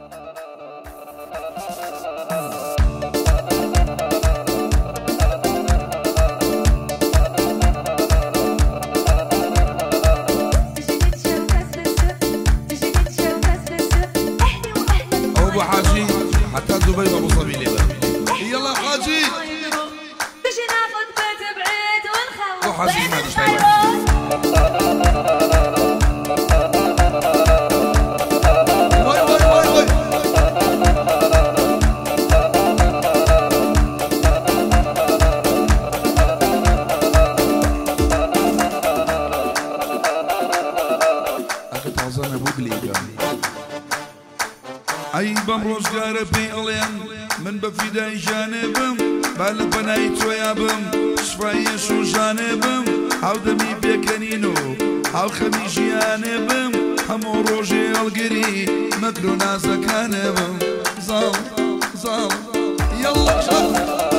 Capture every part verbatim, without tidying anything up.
أبو حاجي حتى دبي وأبو صبي لي يلا حاجي تجي ناخذ بيت بعيد ونخلص أبو حاجي ما بيت تشتغل واي واي واي واي أكيد عظمة بوغليغا أي بمروز قاربي ألين من بفداي جانبم بالك بناي تويابم شفايا شو جانبم هاو دمي بيكنينو هاو خميجي جانبم همو روجي القري مكرو نازا كانبم زال زال يلا شال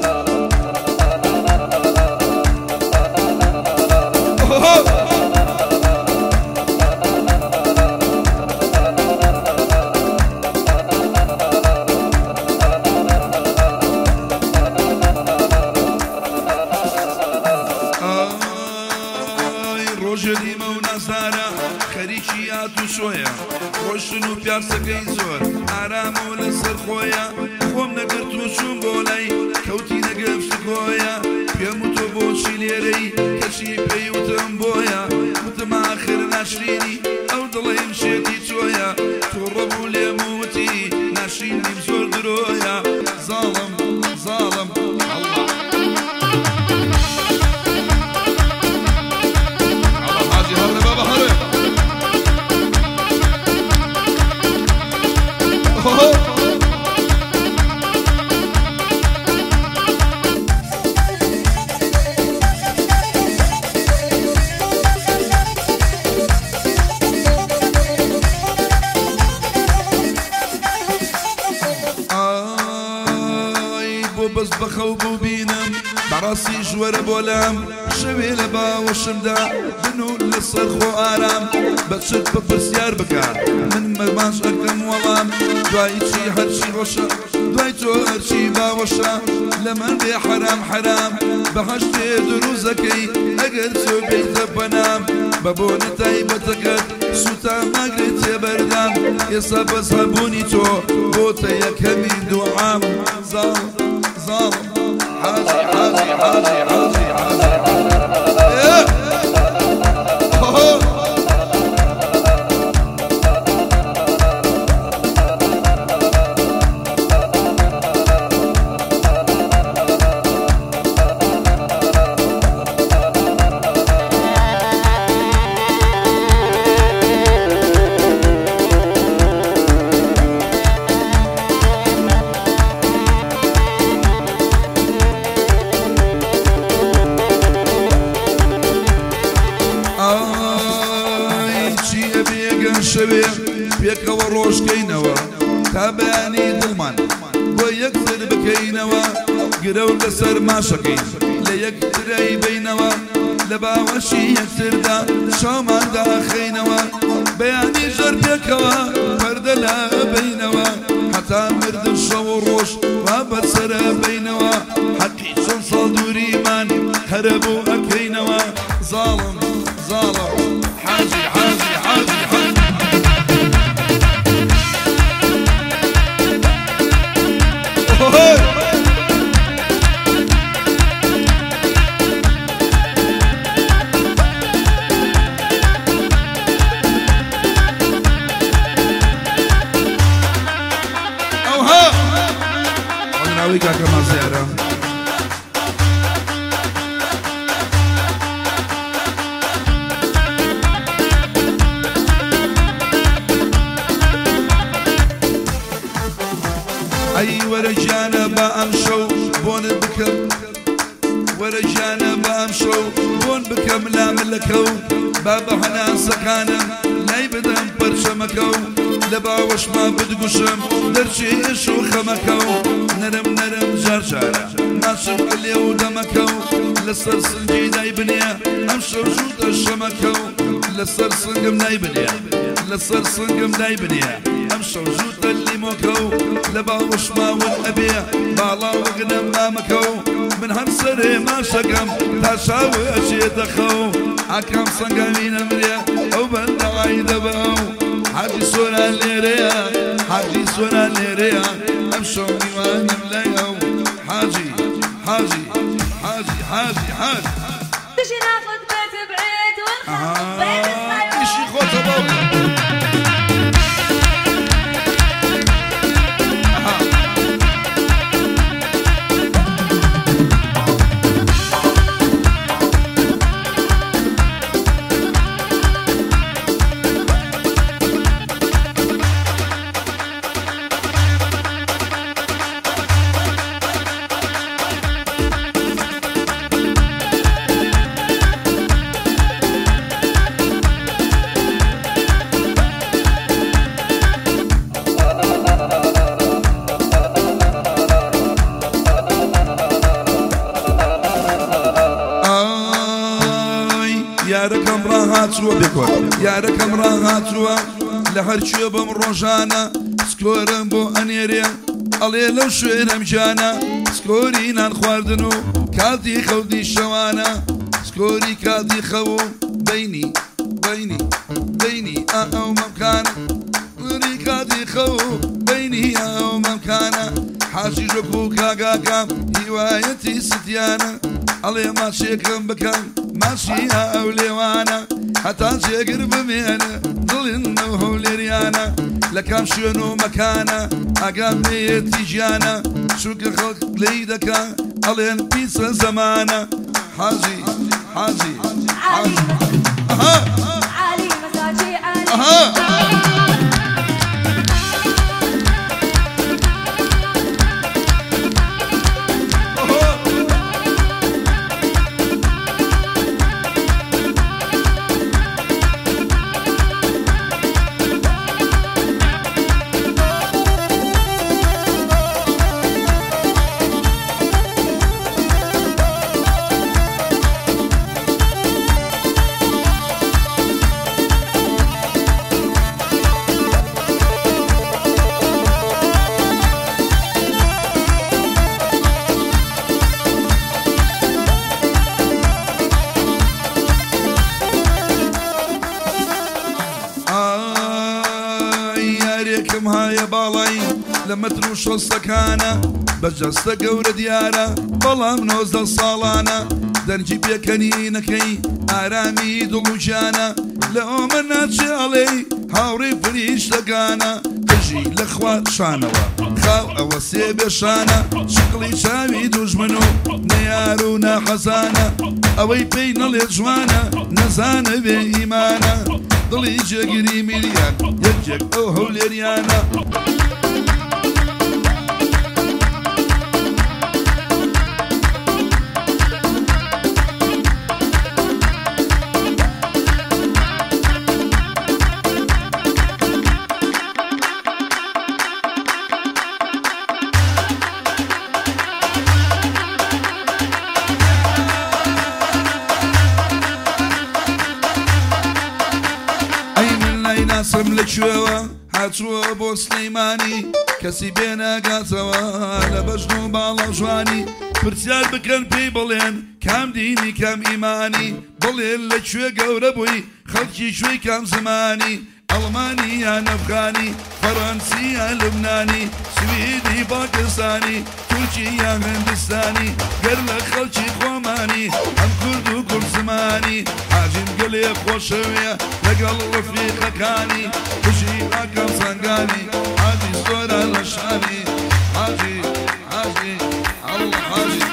روجلي مونا زارا خريجيات وشوية روشنو بيارسكي زور عرامو لسر خويا خوم نقرت وشون بولاي كوتي نقف سكويا بيموتو بوشي ليري كشي بيوتم بويا متما آخر ناشريني أو ضلي مشيتي شويا توربو لي موتي ناشريني بزور درويا ظالم ظالم الله بس بخوبو بينم براسي جوار بولام شوي لبا وشمدا بنو للصرخ وآرام بتشد ببرسيار بكار من مغماش أكرم والام دواي شي هرشي غشا دواي تو هرشي باوشا لمن بي حرام حرام بهشتي دروزكي أقر سو بيت بنام ببوني تايبتكت سوتا ماقريت يا بردام يصاب صابوني تو بوتا يا كمين دوعام ظالم ظالم حاجي حاجي حاجي حاجي حاجي شوي بيك وروش كينوا تابعني دلمان ويكثر بكينوا قرو لسر ما شقين ليكثر اي بينوا لبا وشي يكثر دا شومان دا خينوا بياني جر بيكوا فرد لا بينوا حتى مرد الشو الروش وابد سر بينوا حقي شنصل دوري من هربوا اكينوا ظالم ظالم حاجي حاجي حاجي حاجي اوها انا ناويك كمان زياره اي ورجانا بامشو بون بكم ورجانا بامشو بون بكم لا ملكو بابا هنا سكانم لاي بدم برشمكو لبا وش ما بدقشم درشي شو خمكو نرم نرم جرجارة ما شفت اليو دمكو لسر سنجي داي بنيا امشو جود الشمكو لسر سنجم ناي بنيا لسر سنقم دايبنيا امشو جوتا اللي موكو لبا وشما والابيع بالا وغنم ما مكو من هنسري ما شقم تشاوي اشي دخو حكم صنقمين امريا او بند عايدة بقو حاجي سونا الليريا حاجي سونا الليريا امشو ديوان ملايو حاجي حاجي حاجي حاجي حاجي تجي ناخد بيت بعيد ونخوف بين الصيود ايشي خوت ابوك ياركم راهاتوا بكم ياركم راهاتوا لهرشوا بمروجانا سكورن بو انيريا علي لو شوينا مجانا سكورينا الخواردنو كادي خودي شوانا سكوري كادي خو بيني بيني بيني او مكان سكوري كادي خو بيني او مكان حاجي جوكو كاكاكا هوايتي ستيانا علي ما شيكم بكم ماشي أولي وانا حتى شقر بمينا ظلنا وهولي ريانا لكم شنو مكانا أقامي تيجانا شوك خلق ليدكا علين بيسا زمانا حاجي حاجي علي أها علي مساجي علي أها عليكم هاي بالاي لما تروش السكانة بجسة قورة ديارة بلا منوز الصالانة درجي بيكنينكي آرامي دلوجانا لو منات شالي هاوري فريش لقانا تجي لخوات شانوا خاو او سيب شانا شقلي شاوي دجمنو نيارونا حزانا اوي بين الجوانا نزانا بإيمانا ضلي جاقري مليان يجاك اوهو لريانا ناسم لشوا حاتوا بو سليماني كسي بينا قاتوا لبجنو بالا جواني برسيال بكن بي بلين كام ديني كام ايماني بلين لشوا قورة بوي خلقي شوي كام زماني ألماني يا أفغاني فرنسي يا لبناني سويدي باكستاني تركي يا هندستاني قرل خلقي خوماني هم كرد وكل زماني حاجم قلي خوشوية لقل رفيق كاني بشي باكم صنقاني حاجي صورة لشاني حاجي حاجي الله حاجي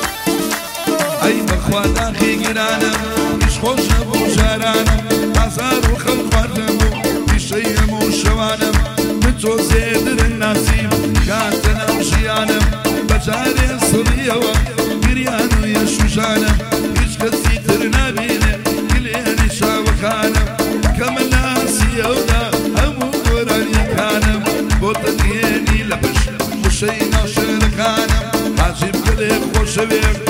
داخي قرانا مش خوش ابو شارانا وەختم بوو پیشەی هەموو شەوانم من تۆ زێدرن ناسیم کاتە ناو ژیانم بەجارێ سڵیەوە گریان و یەشوشانم هیچ کەسی تر نابینێ گلێنی چاوەکانم کە من ناسیەودا هەموو گۆرانیەکانم بۆ تەنهێنی لە پشت وشەی ناوشێرەکانم عەجیب گەلێ خۆشەوێ